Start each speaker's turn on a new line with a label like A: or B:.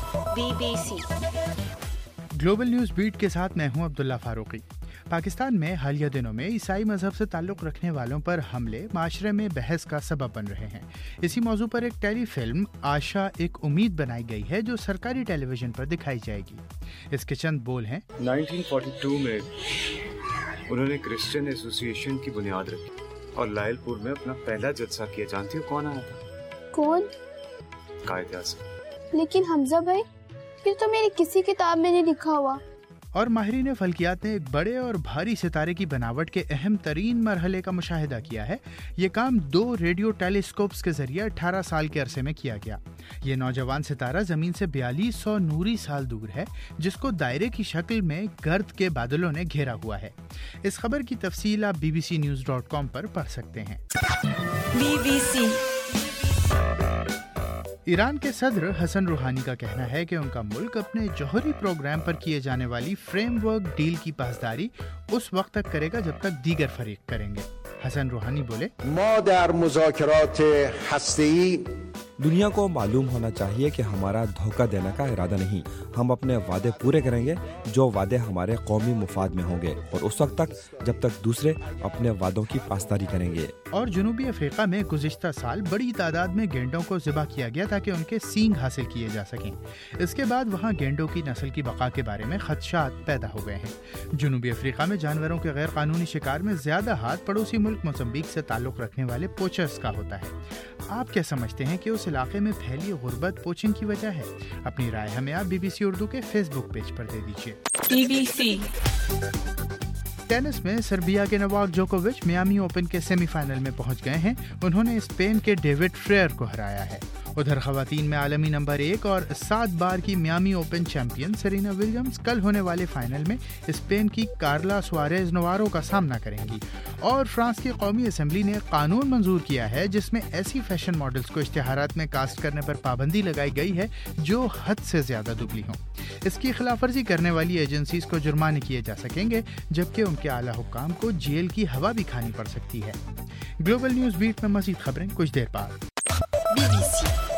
A: BBC
B: global news beat के साथ मैं हूं अब्दुल्ला फारूकी। पाकिस्तान में हालिया दिनों में ईसाई मजहब से ताल्लुक़ रखने वालों पर हमले माशरे में बहस का सबब बन रहे हैं। इसी मौजू पर एक टेली फिल्म आशा एक उम्मीद बनाई गई है जो सरकारी टेलीविजन पर दिखाई जाएगी। इसके चंद बोल हैं।
C: 1942 में उन्होंने क्रिश्चियन एसोसिएशन की बुनियाद रखी और लायलपुर में अपना पहला जलसा किया। जानती हो कौन आया था?
D: कौन?
C: कायद आज़म।
D: लेकिन हमजा भाई, फिर तो मेरी किसी किताब में नहीं लिखा हुआ।
B: और माहिरीन फल्कियात ने एक बड़े और भारी सितारे की बनावट के अहम तरीन मरहले का मुशाहिदा किया है। ये काम 2 रेडियो टेलीस्कोप्स के जरिए 18 साल के अरसे में किया गया। ये नौजवान सितारा जमीन से 4200 नूरी साल दूर है, जिसको दायरे की शक्ल में गर्द के बादलों ने घेरा हुआ है। इस खबर की तफसील आप bbcnews.com पर पढ़ सकते हैं।
A: BBC
B: ईरान के सदर हसन रूहानी का कहना है कि उनका मुल्क अपने जौहरी प्रोग्राम पर किए जाने वाली फ्रेमवर्क डील की पासदारी उस वक्त तक करेगा जब तक दीगर फरीक करेंगे। हसन रूहानी बोले,
E: दुनिया को मालूम होना चाहिए कि हमारा धोखा देने का इरादा नहीं। हम अपने वादे पूरे करेंगे जो वादे हमारे कौमी मुफाद में होंगे, और उस वक्त तक जब तक दूसरे अपने वादों की पासदारी करेंगे।
B: और जनूबी अफ्रीका में गुज़िश्ता साल बड़ी तादाद में गेंडों को ज़िबा किया गया ताकि उनके सींग हासिल किए जा सकें। इसके बाद वहाँ गेंडों की नस्ल की बका के बारे में खदशात पैदा हो गए हैं। जनूबी अफ्रीका में जानवरों के गैर कानूनी शिकार में ज़्यादा हाथ पड़ोसी मुल्क मोज़म्बिक से ताल्लुक़ रखने वाले पोचर्स का होता है। आप क्या समझते हैं कि उस इलाके में फैली गुर्बत पोचिंग की वजह है? अपनी राय हमें आप BBC उर्दू के फेसबुक पेज पर दे दीजिए।
A: BBC
B: टेनिस में सर्बिया के नोवाक जोकोविच मियामी ओपन के सेमीफाइनल में पहुंच गए हैं। उन्होंने स्पेन के डेविड फ्रेयर को हराया है। उधर खवातीन में आलमी नंबर 1 और 7 बार की Miami open champion Serena Williams कल होने वाले फाइनल में स्पेन की कार्ला सुआरेज नोवारो का सामना करेंगी। और फ्रांस की कौमी असेंबली ने कानून मंजूर किया है जिसमें ऐसी फैशन मॉडल्स को इश्तिहारात में कास्ट करने पर पाबंदी लगाई गई है जो हद से ज्यादा दुबली हों। इसकी खिलाफवर्जी करने वाली एजेंसीज को जुर्माने किए जा सकेंगे, जबकि उनके आला हुक्काम को जेल की हवा भी खानी पड़ सकती है। ग्लोबल न्यूज़ बीट में मज़ीद खबरें कुछ देर बाद।
A: BBC